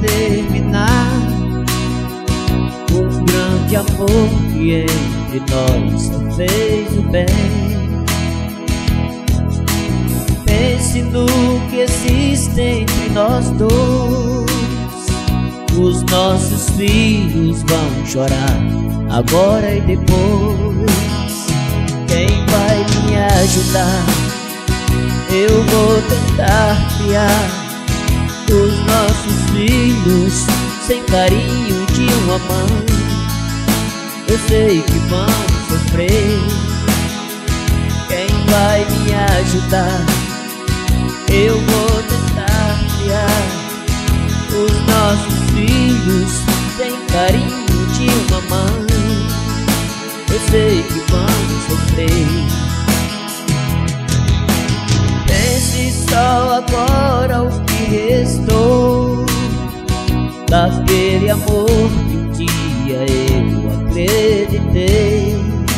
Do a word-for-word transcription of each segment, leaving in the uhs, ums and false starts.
terminar. Um grande amor que entre nós só fez o bem. Pense no que existe entre nós dois. Os nossos filhos vão chorar agora e depois. Quem vai me ajudar? Eu vou tentar criar os nossos filhos sem carinho de uma mãe. Eu sei que vão sofrer. Quem vai me ajudar? Eu vou tentar criar os nossos filhos sem carinho de uma mãe. Eu sei que vão sofrer. Pense só agora o que restou daquele amor que um dia eu acreditei.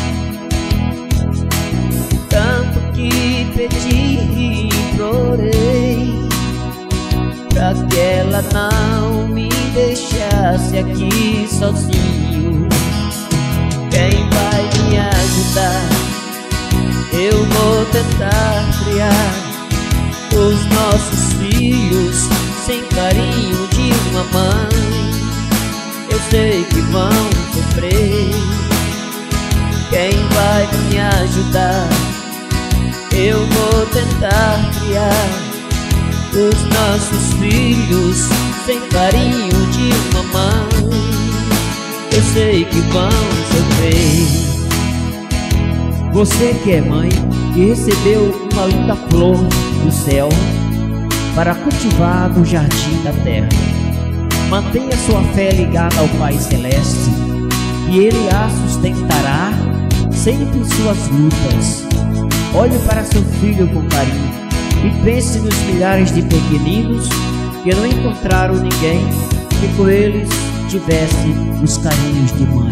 Tanto que pedi e implorei pra que ela não me deixasse aqui sozinho. Quem vai me ajudar? Eu vou tentar criar os nossos filhos sem carinho de uma mãe. Eu sei que vão sofrer. Quem vai me ajudar? Eu vou tentar criar os nossos filhos sem carinho de uma mãe. Eu sei que vão sofrer. Você que é mãe e recebeu uma linda flor do céu para cultivar no jardim da terra, mantenha sua fé ligada ao Pai Celeste e Ele a sustentará sempre em suas lutas. Olhe para seu filho com carinho e pense nos milhares de pequeninos que não encontraram ninguém que com eles tivesse os carinhos de mãe.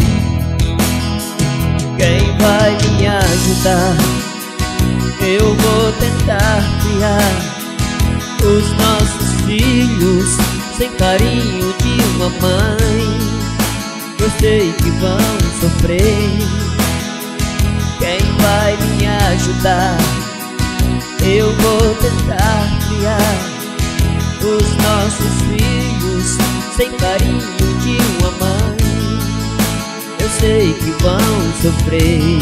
Quem vai me ajudar? Eu vou tentar criar os nossos filhos sem carinho de uma mãe. Eu sei que vão sofrer. Quem vai me ajudar? Eu vou tentar criar os nossos filhos sem carinho de uma mãe. Eu sei que vão sofrer.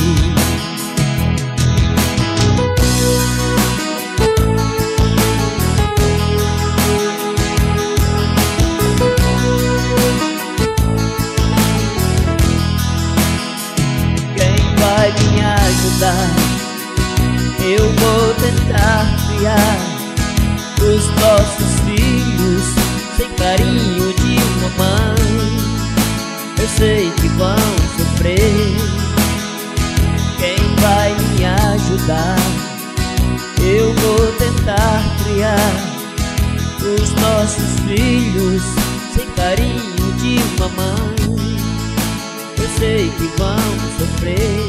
Quem vai me ajudar? Eu vou tentar criar os nossos filhos sem carinho de uma mãe. Eu sei que vão sofrer. Quem vai me ajudar? Eu vou tentar criar os nossos filhos sem carinho de uma mãe. Eu sei que vão sofrer.